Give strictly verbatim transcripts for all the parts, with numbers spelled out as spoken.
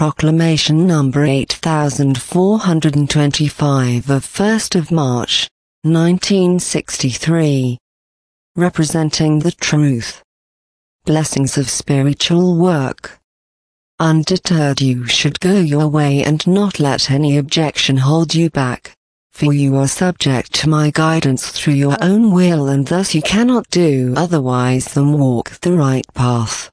Proclamation number eight thousand four hundred twenty-five of first of March, nineteen sixty-three. Representing the truth. Blessings of spiritual work. Undeterred, you should go your way and not let any objection hold you back, for you are subject to my guidance through your own will, and thus you cannot do otherwise than walk the right path.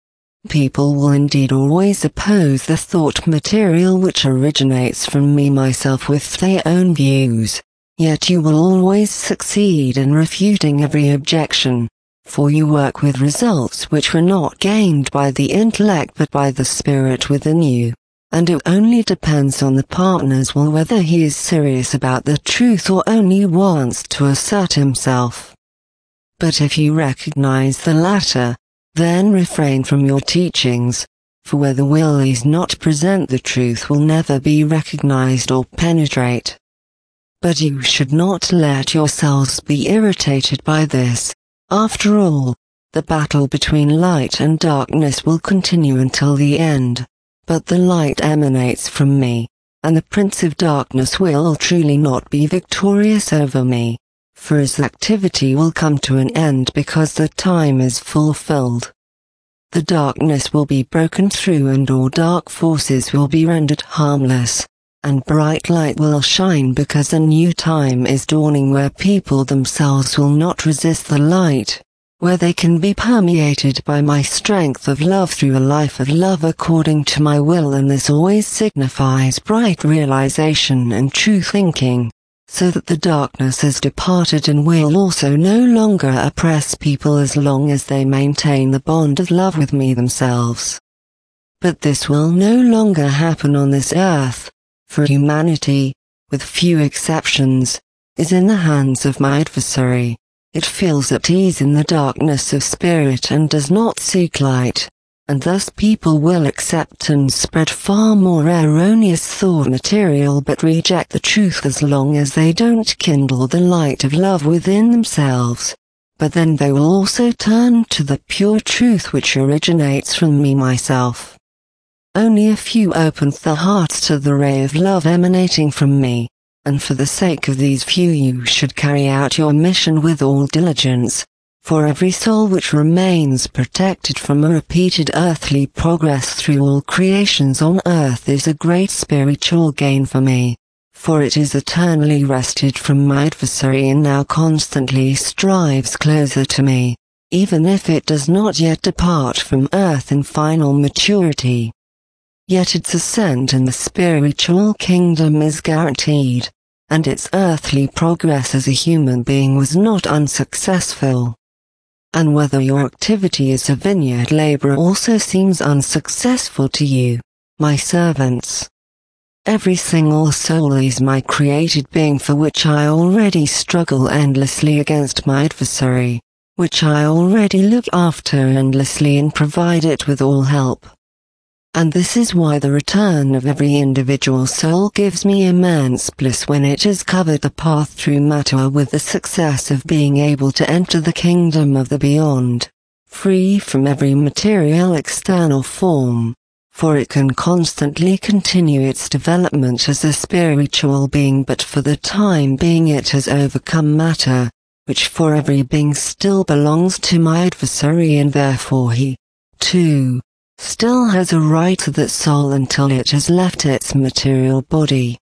People will indeed always oppose the thought material which originates from me myself with their own views, yet you will always succeed in refuting every objection, for you work with results which were not gained by the intellect but by the spirit within you, and it only depends on the partner's will whether he is serious about the truth or only wants to assert himself. But if you recognize the latter, then refrain from your teachings, for where the will is not present, the truth will never be recognized or penetrate. But you should not let yourselves be irritated by this. After all, the battle between light and darkness will continue until the end, but the light emanates from me, and the Prince of Darkness will truly not be victorious over me, for his activity will come to an end because the time is fulfilled. The darkness will be broken through and all dark forces will be rendered harmless, and bright light will shine because a new time is dawning where people themselves will not resist the light, where they can be permeated by my strength of love through a life of love according to my will, and this always signifies bright realization and true thinking, so that the darkness has departed and will also no longer oppress people as long as they maintain the bond of love with me themselves. But this will no longer happen on this earth, for humanity, with few exceptions, is in the hands of my adversary. It feels at ease in the darkness of spirit and does not seek light, and thus people will accept and spread far more erroneous thought material but reject the truth as long as they don't kindle the light of love within themselves. But then they will also turn to the pure truth which originates from me myself. Only a few opened their hearts to the ray of love emanating from me, and for the sake of these few you should carry out your mission with all diligence, for every soul which remains protected from a repeated earthly progress through all creations on earth is a great spiritual gain for me, for it is eternally wrested from my adversary and now constantly strives closer to me, even if it does not yet depart from earth in final maturity. Yet its ascent in the spiritual kingdom is guaranteed, and its earthly progress as a human being was not unsuccessful. And whether your activity as a vineyard laborer also seems unsuccessful to you, my servants. Every single soul is my created being, for which I already struggle endlessly against my adversary, which I already look after endlessly and provide it with all help. And this is why the return of every individual soul gives me immense bliss when it has covered the path through matter with the success of being able to enter the kingdom of the beyond, free from every material external form, for it can constantly continue its development as a spiritual being, but for the time being it has overcome matter, which for every being still belongs to my adversary, and therefore he, too, still has a right to that soul until it has left its material body.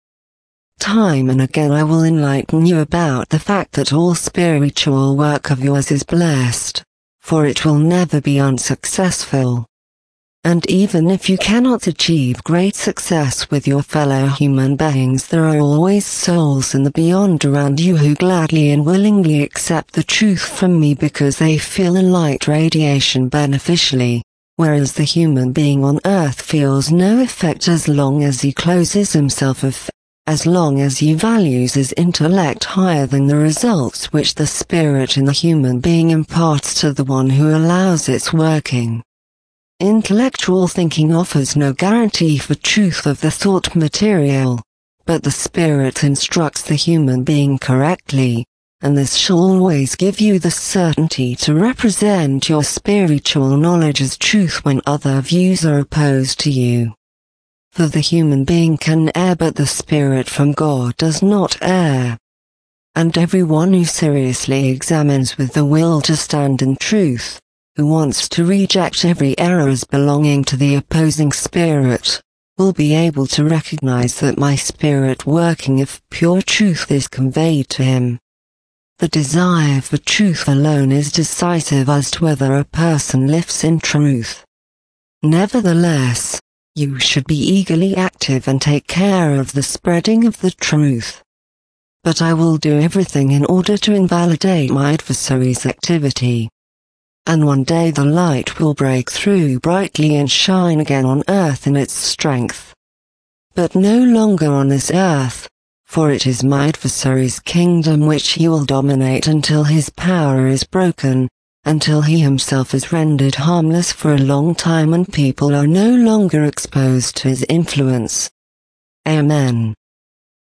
Time and again I will enlighten you about the fact that all spiritual work of yours is blessed, for it will never be unsuccessful. And even if you cannot achieve great success with your fellow human beings, there are always souls in the beyond around you who gladly and willingly accept the truth from me because they feel a light radiation beneficially, whereas the human being on earth feels no effect as long as he closes himself off, as long as he values his intellect higher than the results which the spirit in the human being imparts to the one who allows its working. Intellectual thinking offers no guarantee for truth of the thought material, but the spirit instructs the human being correctly, and this shall always give you the certainty to represent your spiritual knowledge as truth when other views are opposed to you. For the human being can err, but the Spirit from God does not err. And everyone who seriously examines with the will to stand in truth, who wants to reject every error as belonging to the opposing spirit, will be able to recognize that my spirit working if pure truth is conveyed to him. The desire for truth alone is decisive as to whether a person lives in truth. Nevertheless, you should be eagerly active and take care of the spreading of the truth. But I will do everything in order to invalidate my adversary's activity. And one day the light will break through brightly and shine again on earth in its strength. But no longer on this earth, for it is my adversary's kingdom which he will dominate until his power is broken, until he himself is rendered harmless for a long time and people are no longer exposed to his influence. Amen.